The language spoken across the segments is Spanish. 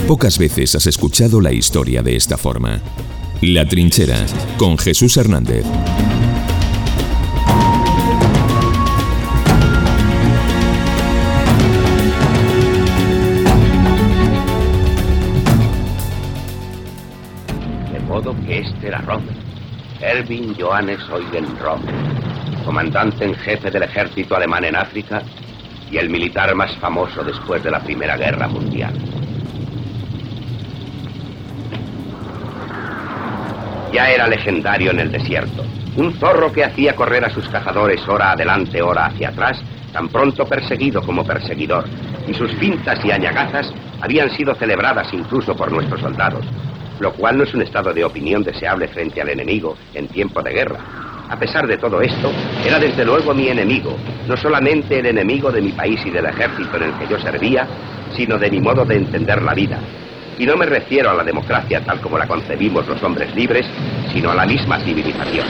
Pocas veces has escuchado la historia de esta forma. La Trinchera, con Jesús Hernández. De modo que este era Rommel, Erwin Johannes Eugen Rommel, comandante en jefe del ejército alemán en África y el militar más famoso después de la Primera Guerra Mundial. Ya era legendario en el desierto, un zorro que hacía correr a sus cazadores ora adelante, ora hacia atrás, tan pronto perseguido como perseguidor, y sus fintas y añagazas habían sido celebradas incluso por nuestros soldados, lo cual no es un estado de opinión deseable frente al enemigo en tiempo de guerra. A pesar de todo esto, era desde luego mi enemigo, no solamente el enemigo de mi país y del ejército en el que yo servía, sino de mi modo de entender la vida. Y no me refiero a la democracia tal como la concebimos los hombres libres, sino a la misma civilización.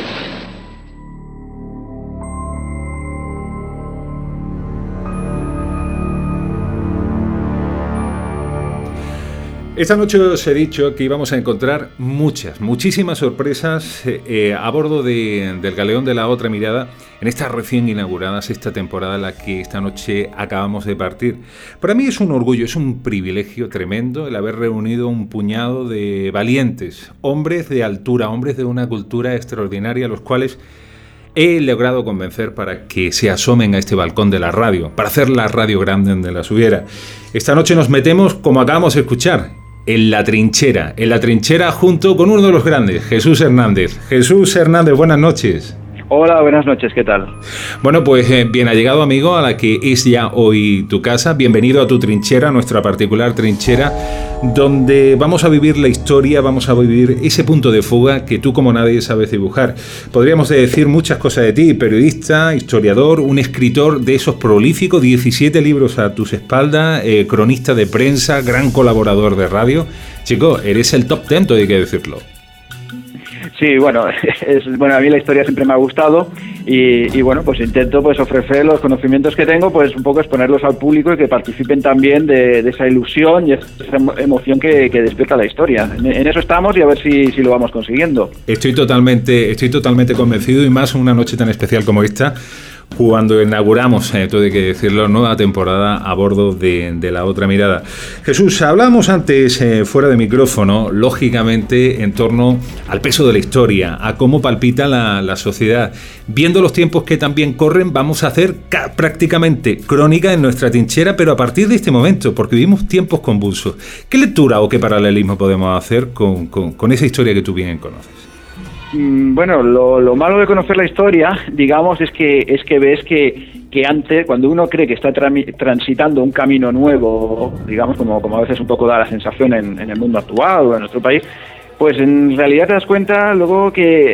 Esta noche os he dicho que íbamos a encontrar muchísimas sorpresas a bordo del galeón de La Otra Mirada en esta recién inaugurada sexta temporada en la que esta noche acabamos de partir. Para mí es un orgullo, es un privilegio tremendo el haber reunido un puñado de valientes, hombres de altura, hombres de una cultura extraordinaria, a los cuales he logrado convencer para que se asomen a este balcón de la radio, para hacer la radio grande donde las hubiera. Esta noche nos metemos, como acabamos de escuchar, en la trinchera junto con uno de los grandes, Jesús Hernández. Jesús Hernández, buenas noches. Hola, buenas noches, ¿qué tal? Bueno, pues bien allegado amigo a la que es ya hoy tu casa. Bienvenido a tu trinchera, nuestra particular trinchera, donde vamos a vivir la historia, vamos a vivir ese punto de fuga que tú como nadie sabes dibujar. Podríamos decir muchas cosas de ti: periodista, historiador, un escritor de esos prolíficos, 17 libros a tus espaldas, cronista de prensa, gran colaborador de radio. Chico, eres el top 10, hay que decirlo. Sí, bueno, a mí la historia siempre me ha gustado y bueno, pues intento pues ofrecer los conocimientos que tengo, pues un poco exponerlos al público y que participen también de esa ilusión y esa emoción que despierta la historia. En eso estamos y a ver si lo vamos consiguiendo. Estoy totalmente convencido, y más una noche tan especial como esta, cuando inauguramos, todo hay que decirlo, nueva temporada a bordo de La Otra Mirada. Jesús, hablábamos antes, fuera de micrófono, lógicamente, en torno al peso de la historia, a cómo palpita la sociedad. Viendo los tiempos que también corren, vamos a hacer prácticamente crónica en nuestra trinchera, pero a partir de este momento, porque vivimos tiempos convulsos. ¿Qué lectura o qué paralelismo podemos hacer con esa historia que tú bien conoces? Bueno, lo malo de conocer la historia, digamos, es que ves que antes, cuando uno cree que está transitando un camino nuevo, digamos, como a veces un poco da la sensación en el mundo actual o en nuestro país, pues en realidad te das cuenta luego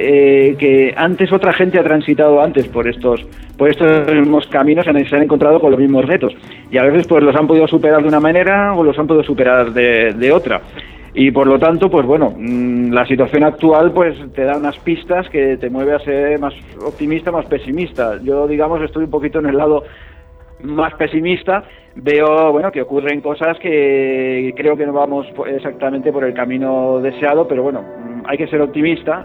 que antes otra gente ha transitado antes por estos mismos caminos, se han encontrado con los mismos retos, y a veces pues los han podido superar de una manera o los han podido superar de otra. Y por lo tanto, pues bueno, la situación actual pues te da unas pistas que te mueve a ser más optimista, más pesimista. Yo, digamos, estoy un poquito en el lado más pesimista. Veo, bueno, que ocurren cosas que creo que no vamos exactamente por el camino deseado, pero bueno, hay que ser optimista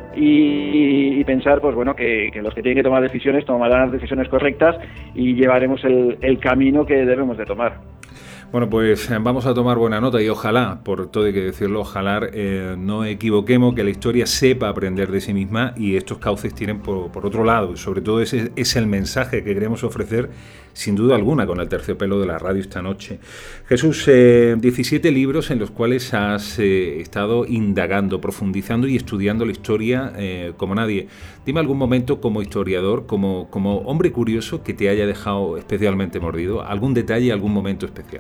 y pensar, pues bueno, que los que tienen que tomar decisiones tomarán las decisiones correctas y llevaremos el camino que debemos de tomar. Bueno, pues vamos a tomar buena nota y ojalá, por todo hay que decirlo, ojalá no equivoquemos, que la historia sepa aprender de sí misma y estos cauces tienen por otro lado. Sobre todo ese es el mensaje que queremos ofrecer, sin duda alguna, con el terciopelo de la radio esta noche. Jesús, 17 libros en los cuales has estado indagando, profundizando y estudiando la historia como nadie. Dime algún momento como historiador, como hombre curioso, que te haya dejado especialmente mordido, algún detalle, algún momento especial.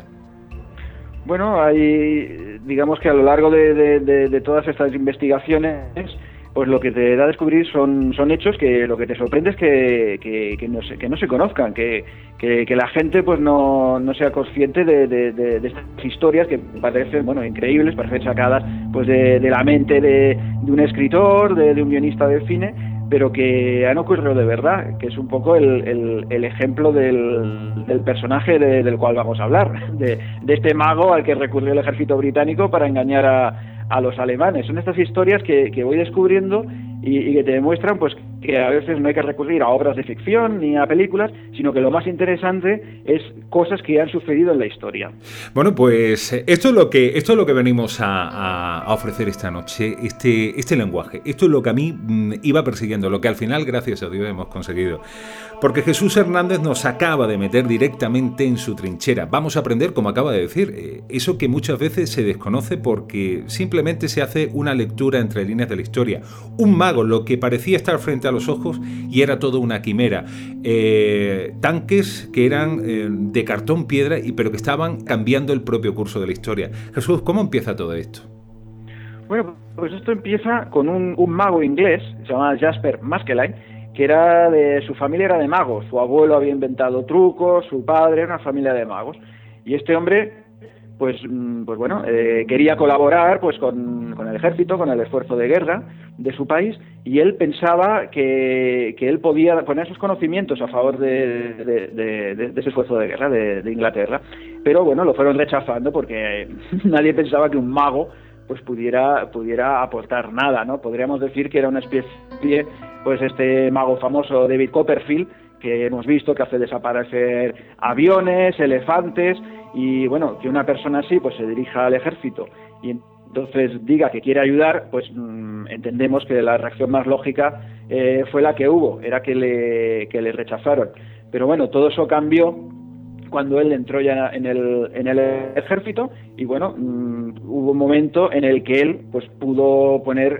Bueno, digamos que a lo largo de todas estas investigaciones, pues lo que te da a descubrir son hechos que lo que te sorprende es que no se conozcan, que la gente pues no sea consciente de estas historias que parecen, bueno, increíbles, parecen sacadas pues de la mente de un escritor, de un guionista de cine, pero que han ocurrido de verdad, que es un poco el ejemplo del personaje del cual vamos a hablar, de este mago al que recurrió el ejército británico para engañar a los alemanes. Son estas historias que voy descubriendo y que te demuestran pues que a veces no hay que recurrir a obras de ficción ni a películas, sino que lo más interesante es cosas que han sucedido en la historia. Bueno, pues esto es lo que venimos a ofrecer esta noche, este lenguaje. Esto es lo que a mí iba persiguiendo, lo que al final, gracias a Dios, hemos conseguido. Porque Jesús Hernández nos acaba de meter directamente en su trinchera. Vamos a aprender, como acaba de decir, eso que muchas veces se desconoce porque simplemente se hace una lectura entre líneas de la historia. Un mago, lo que parecía estar frente a los ojos y era todo una quimera. Tanques que eran de cartón piedra, pero que estaban cambiando el propio curso de la historia. Jesús, ¿cómo empieza todo esto? Bueno, pues esto empieza con un mago inglés, se llama Jasper Maskelyne, que era su familia era de magos. Su abuelo había inventado trucos, su padre era una familia de magos. Y este hombre, pues bueno, quería colaborar pues con el ejército, con el esfuerzo de guerra de su país, y él pensaba que él podía poner sus conocimientos a favor de ese esfuerzo de guerra de Inglaterra. Pero bueno, lo fueron rechazando porque nadie pensaba que un mago pues pudiera aportar nada, ¿no? Podríamos decir que era una especie, pues este mago famoso David Copperfield, que hemos visto que hace desaparecer aviones, elefantes, y bueno, que una persona así pues se dirija al ejército y entonces diga que quiere ayudar, pues entendemos que la reacción más lógica fue la que hubo, era que le rechazaron. Pero bueno, todo eso cambió cuando él entró ya en el ejército y bueno, hubo un momento en el que él pues pudo poner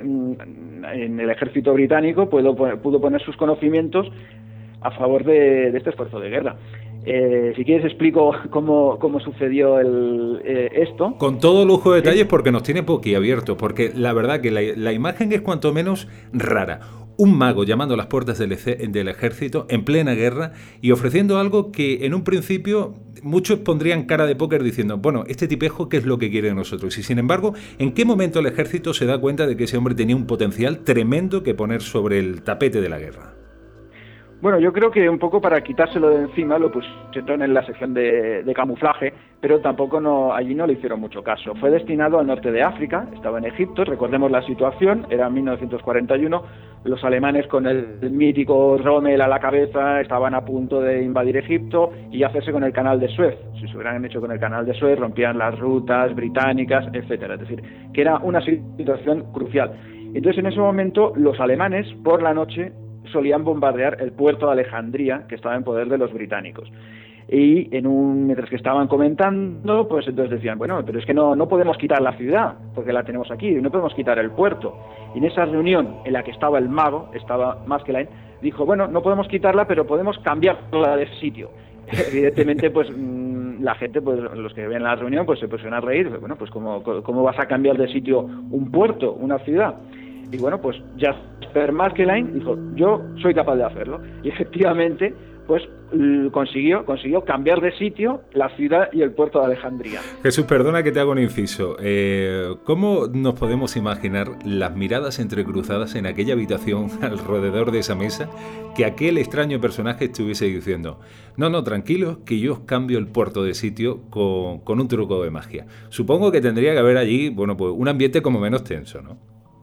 en el ejército británico, pudo poner sus conocimientos a favor de este esfuerzo de guerra. Si quieres explico cómo sucedió esto. Con todo lujo de detalles porque nos tiene boquiabiertos, porque la verdad que la imagen es cuanto menos rara. Un mago llamando a las puertas del ejército en plena guerra y ofreciendo algo que en un principio muchos pondrían cara de póker diciendo, bueno, este tipejo, ¿qué es lo que quiere de nosotros? Y sin embargo, ¿en qué momento el ejército se da cuenta de que ese hombre tenía un potencial tremendo que poner sobre el tapete de la guerra? Bueno, yo creo que un poco para quitárselo de encima lo pusieron en la sección de camuflaje, pero tampoco allí no le hicieron mucho caso. Fue destinado al norte de África, estaba en Egipto, recordemos la situación, era 1941, los alemanes con el mítico Rommel a la cabeza estaban a punto de invadir Egipto y hacerse con el canal de Suez. Si se hubieran hecho con el canal de Suez, rompían las rutas británicas, etcétera. Es decir, que era una situación crucial. Entonces, en ese momento, los alemanes, por la noche, solían bombardear el puerto de Alejandría, que estaba en poder de los británicos. Y mientras que estaban comentando, pues entonces decían, bueno, pero es que no podemos quitar la ciudad, porque la tenemos aquí, no podemos quitar el puerto. Y en esa reunión en la que estaba el mago, estaba Maskelyne, dijo, bueno, no podemos quitarla, pero podemos cambiarla de sitio. Evidentemente, pues la gente, pues los que ven la reunión, pues se pusieron a reír, bueno, pues ¿cómo vas a cambiar de sitio un puerto, una ciudad? Y bueno, pues Jasper Maskelyne dijo, yo soy capaz de hacerlo. Y efectivamente, pues consiguió cambiar de sitio la ciudad y el puerto de Alejandría. Jesús, perdona que te haga un inciso. ¿Cómo nos podemos imaginar las miradas entrecruzadas en aquella habitación alrededor de esa mesa que aquel extraño personaje estuviese diciendo, no, tranquilos, que yo os cambio el puerto de sitio con un truco de magia? Supongo que tendría que haber allí, bueno, pues un ambiente como menos tenso, ¿no?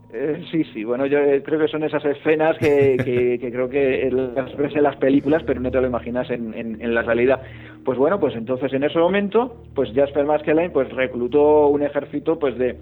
Sí, bueno, yo creo que son esas escenas que creo que las ves en las películas, pero no te lo imaginas en la realidad. Pues bueno, pues entonces en ese momento, pues Jasper Maskelyne pues reclutó un ejército pues de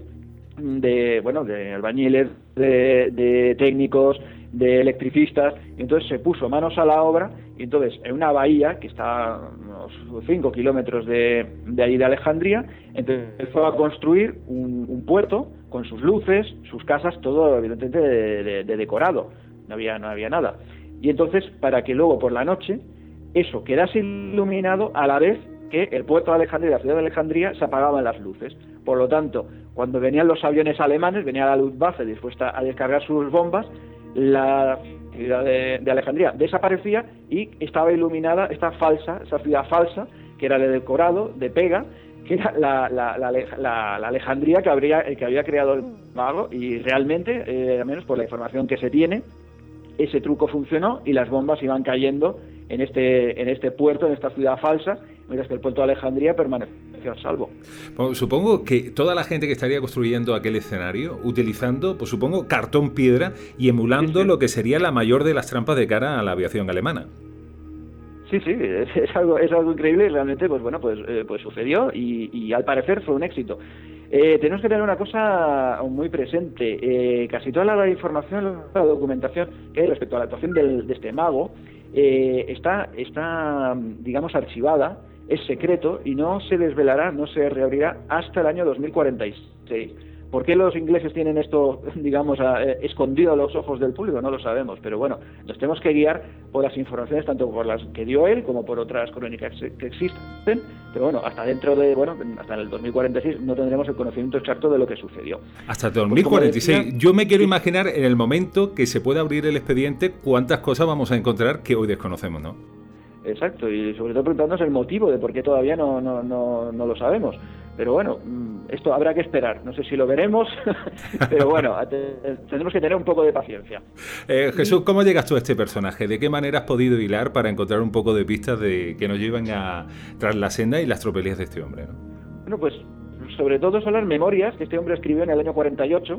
albañiles, de técnicos, de electricistas, y entonces se puso manos a la obra, y entonces en una bahía que está a unos 5 kilómetros de ahí de Alejandría, entonces fue a construir un puerto con sus luces, sus casas, todo evidentemente de decorado, no había nada. Y entonces, para que luego por la noche eso quedase iluminado a la vez que el puerto de Alejandría, la ciudad de Alejandría, se apagaban las luces. Por lo tanto, cuando venían los aviones alemanes, venía la Luftwaffe dispuesta a descargar sus bombas, la ciudad de Alejandría desaparecía y estaba iluminada esa ciudad falsa, que era de decorado, de pega, que era la Alejandría que había creado el mago, y realmente, al menos por la información que se tiene, ese truco funcionó y las bombas iban cayendo en este puerto, en esta ciudad falsa, mientras que el puerto de Alejandría permaneció a salvo. Pues supongo que toda la gente que estaría construyendo aquel escenario, utilizando, pues supongo, cartón piedra y emulando lo que sería la mayor de las trampas de cara a la aviación alemana. Sí, es algo increíble y realmente pues sucedió y al parecer fue un éxito. Tenemos que tener una cosa muy presente. Casi toda la información, la documentación que hay respecto a la actuación de este mago está, digamos, archivada, es secreto y no se desvelará, no se reabrirá hasta el año 2046. ¿Por qué los ingleses tienen esto, digamos, escondido a los ojos del público? No lo sabemos, pero bueno, nos tenemos que guiar por las informaciones, tanto por las que dio él como por otras crónicas que existen, pero bueno, hasta el 2046 no tendremos el conocimiento exacto de lo que sucedió. Hasta el 2046, pues yo me quiero imaginar en el momento que se pueda abrir el expediente cuántas cosas vamos a encontrar que hoy desconocemos, ¿no? Exacto, y sobre todo preguntarnos el motivo de por qué todavía no lo sabemos. Pero bueno, esto habrá que esperar. No sé si lo veremos, pero bueno, tendremos que tener un poco de paciencia. Jesús, ¿cómo llegas tú a este personaje? ¿De qué manera has podido hilar para encontrar un poco de pistas de que nos llevan tras la senda y las tropelías de este hombre, ¿no? Bueno, pues sobre todo son las memorias que este hombre escribió en el año 48,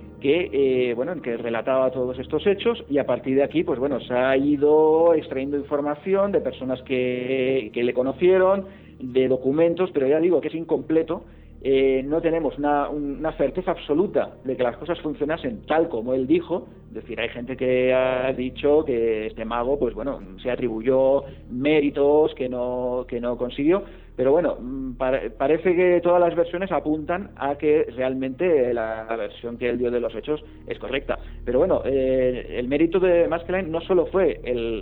en que relataba todos estos hechos, y a partir de aquí, pues bueno, se ha ido extrayendo información de personas que le conocieron, de documentos, pero ya digo que es incompleto. No tenemos una certeza absoluta de que las cosas funcionasen tal como él dijo. Es decir, hay gente que ha dicho que este mago, pues bueno, se atribuyó méritos que no consiguió, pero bueno, parece que todas las versiones apuntan a que realmente la versión que él dio de los hechos es correcta. Pero bueno, el mérito de Maskelyne no solo fue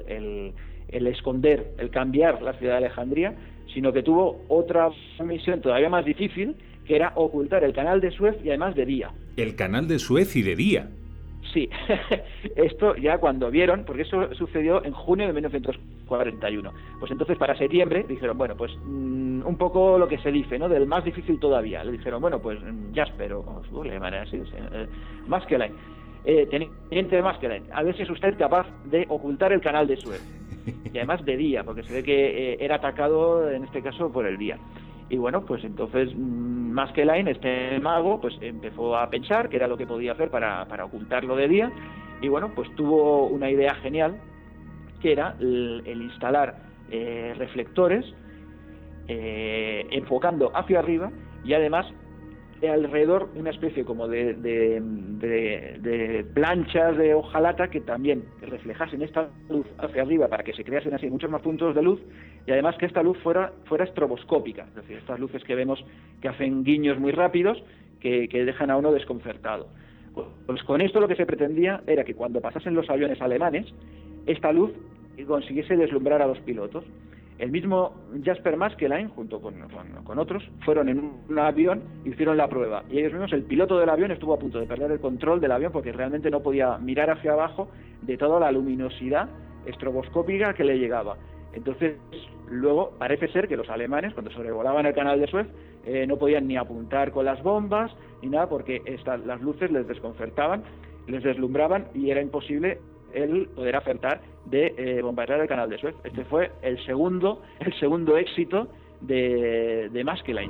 el esconder, el cambiar la ciudad de Alejandría, sino que tuvo otra misión todavía más difícil, que era ocultar el canal de Suez y además de día. ¿El canal de Suez y de día? Sí, esto ya cuando vieron, porque eso sucedió en junio de 1941, pues entonces para septiembre dijeron, bueno, pues un poco lo que se dice, ¿no?, del más difícil todavía. Le dijeron, bueno, pues Jasper, o le llamarán así, Maskelyne, teniente de Maskelyne, a ver si es usted capaz de ocultar el canal de Suez. Y además de día, porque se ve que era atacado en este caso por el día. Y bueno, pues entonces Maskelyne, este mago, pues empezó a pensar qué era lo que podía hacer para ocultarlo de día, y bueno, pues tuvo una idea genial, que era el instalar reflectores enfocando hacia arriba, y además alrededor una especie como de planchas de hojalata que también reflejasen esta luz hacia arriba para que se creasen así muchos más puntos de luz, y además que esta luz fuera estroboscópica, es decir, estas luces que vemos que hacen guiños muy rápidos que dejan a uno desconcertado. Pues con esto lo que se pretendía era que cuando pasasen los aviones alemanes, esta luz consiguiese deslumbrar a los pilotos. El mismo Jasper Maskelyne, junto con otros, fueron en un avión y hicieron la prueba. Y ellos mismos, el piloto del avión estuvo a punto de perder el control del avión porque realmente no podía mirar hacia abajo de toda la luminosidad estroboscópica que le llegaba. Entonces, luego parece ser que los alemanes, cuando sobrevolaban el canal de Suez, no podían ni apuntar con las bombas ni nada porque las luces les desconcertaban, les deslumbraban y era imposible el poder acertar de bombardear el canal de Suez. Este fue el segundo éxito de Maskelyne.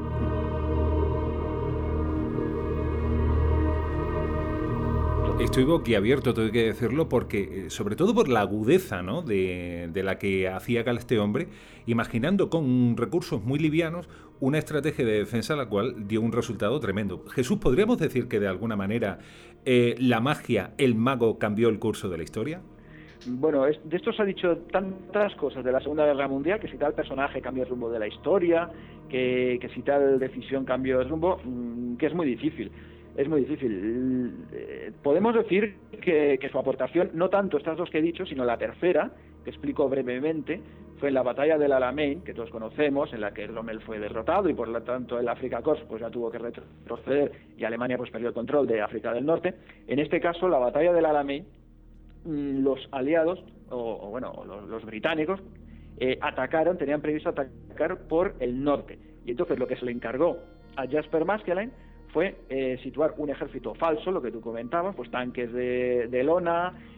Estoy boquiabierto, tengo que decirlo, porque sobre todo por la agudeza, ¿no?, de la que hacía gala este hombre, imaginando con recursos muy livianos una estrategia de defensa la cual dio un resultado tremendo. Jesús, ¿podríamos decir que de alguna manera la magia, el mago, cambió el curso de la historia? Bueno, de esto se ha dicho tantas cosas de la Segunda Guerra Mundial, que si tal personaje cambió el rumbo de la historia, que si tal decisión cambió el rumbo, que es muy difícil. Es muy difícil. Podemos decir que su aportación, no tanto estas dos que he dicho, sino la tercera, que explico brevemente, fue en la batalla del Alamein, que todos conocemos, en la que Rommel fue derrotado y por lo tanto el Afrika Korps pues ya tuvo que retroceder y Alemania pues perdió el control de África del Norte. En este caso, la batalla del Alamein, los aliados, los británicos, tenían previsto atacar por el norte. Y entonces lo que se le encargó a Jasper Maskelyne fue situar un ejército falso, lo que tú comentabas, pues tanques de lona,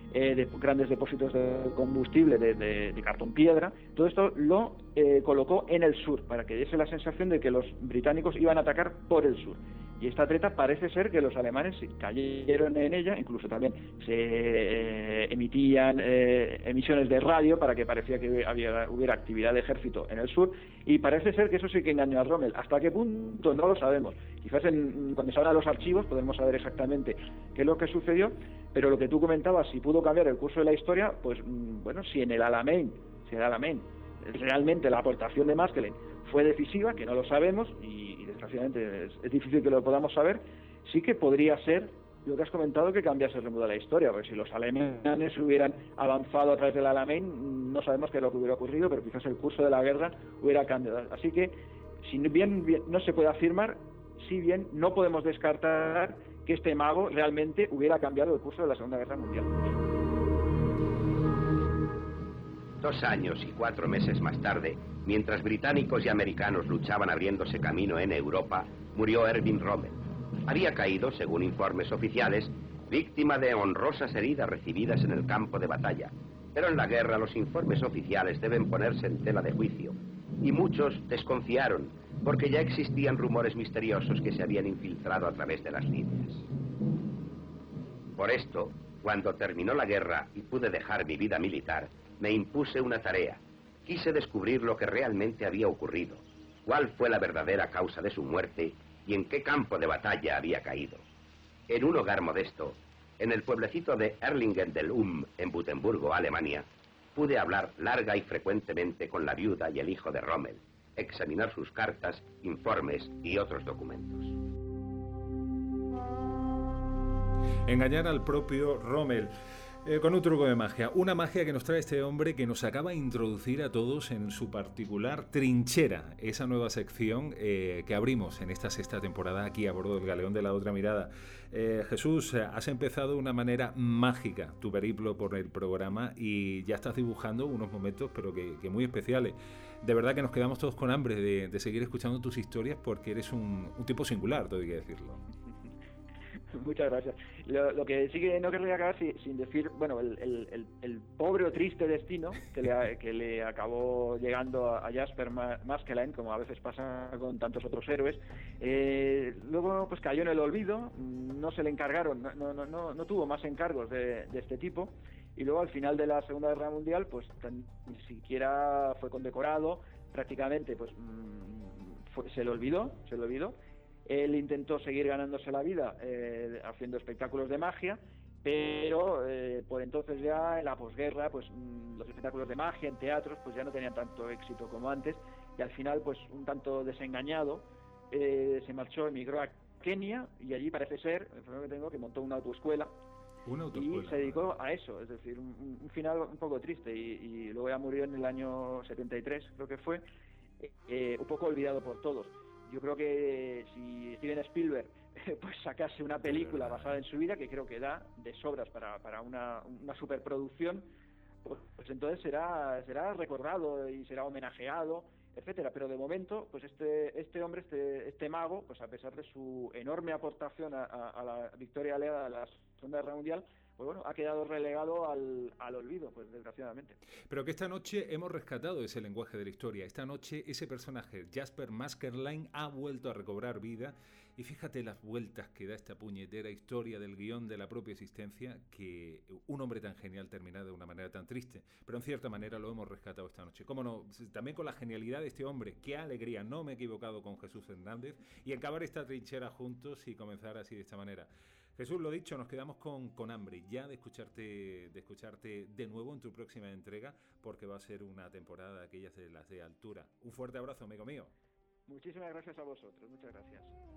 de grandes depósitos de combustible de cartón piedra. Todo esto lo colocó en el sur para que diese la sensación de que los británicos iban a atacar por el sur. Y esta treta parece ser que los alemanes cayeron en ella, incluso también se emitían emisiones de radio para que parecía que hubiera actividad de ejército en el sur, y parece ser que eso sí que engañó a Rommel. ¿Hasta qué punto? No lo sabemos. Quizás cuando se abran los archivos podremos saber exactamente qué es lo que sucedió, pero lo que tú comentabas, si pudo cambiar el curso de la historia, pues bueno, si en el Alamein realmente la aportación de Maskelyne fue decisiva, que no lo sabemos, y desgraciadamente es difícil que lo podamos saber, sí que podría ser lo que has comentado, que cambiase el rumbo de la historia, porque si los alemanes hubieran avanzado a través del Alamein, no sabemos qué es lo que hubiera ocurrido, pero quizás el curso de la guerra hubiera cambiado. Así que, si bien no se puede afirmar, si bien no podemos descartar que este mago realmente hubiera cambiado el curso de la Segunda Guerra Mundial. 2 años y 4 meses más tarde, mientras británicos y americanos luchaban abriéndose camino en Europa, murió Erwin Rommel. Había caído, según informes oficiales, víctima de honrosas heridas recibidas en el campo de batalla. Pero en la guerra los informes oficiales deben ponerse en tela de juicio. Y muchos desconfiaron, porque ya existían rumores misteriosos que se habían infiltrado a través de las líneas. Por esto, cuando terminó la guerra y pude dejar mi vida militar, me impuse una tarea. Quise descubrir lo que realmente había ocurrido, cuál fue la verdadera causa de su muerte y en qué campo de batalla había caído. En un hogar modesto, en el pueblecito de Erlingen del en Butenburgo, Alemania, pude hablar larga y frecuentemente con la viuda y el hijo de Rommel, examinar sus cartas, informes y otros documentos. Engañar al propio Rommel con un truco de magia. Una magia que nos trae este hombre, que nos acaba de introducir a todos en su particular trinchera, esa nueva sección que abrimos en esta 6ª temporada aquí a bordo del Galeón de la Otra Mirada. Jesús, has empezado de una manera mágica tu periplo por el programa y ya estás dibujando unos momentos pero que muy especiales. De verdad que nos quedamos todos con hambre de seguir escuchando tus historias, porque eres un tipo singular, todo hay que decirlo. Muchas gracias. Lo que sí que no querría acabar sin decir, bueno, el pobre o triste destino que le acabó llegando a Jasper Maskelyne, como a veces pasa con tantos otros héroes. Luego pues cayó en el olvido, no se le encargaron, no tuvo más encargos de este tipo, y luego al final de la Segunda Guerra Mundial pues ni siquiera fue condecorado, prácticamente pues se le olvidó. Él intentó seguir ganándose la vida haciendo espectáculos de magia, pero por entonces ya en la posguerra pues los espectáculos de magia en teatros pues ya no tenían tanto éxito como antes, y al final pues un tanto desengañado se marchó, emigró a Kenia, y allí parece ser, el problema que tengo, que montó una autoescuela. Y se dedicó a eso, es decir, un final un poco triste, y luego ya murió en el año 73, creo que fue, un poco olvidado por todos. Yo creo que si Steven Spielberg pues sacase una película basada en su vida, que creo que da de sobras para una superproducción, pues entonces será recordado y será homenajeado, etcétera. Pero de momento, pues este hombre, este mago, pues a pesar de su enorme aportación a la victoria aliada de la Segunda Guerra Mundial, pues bueno, ha quedado relegado al olvido, pues desgraciadamente. Pero que esta noche hemos rescatado ese lenguaje de la historia. Esta noche ese personaje, Jasper Maskelyne, ha vuelto a recobrar vida, y fíjate las vueltas que da esta puñetera historia del guión de la propia existencia, que un hombre tan genial termina de una manera tan triste. Pero en cierta manera lo hemos rescatado esta noche. Cómo no, también con la genialidad de este hombre. Qué alegría, no me he equivocado con Jesús Hernández, y acabar esta trinchera juntos y comenzar así de esta manera. Jesús, lo dicho, nos quedamos con hambre ya de escucharte de nuevo en tu próxima entrega, porque va a ser una temporada de aquellas de las de altura. Un fuerte abrazo, amigo mío. Muchísimas gracias a vosotros, muchas gracias.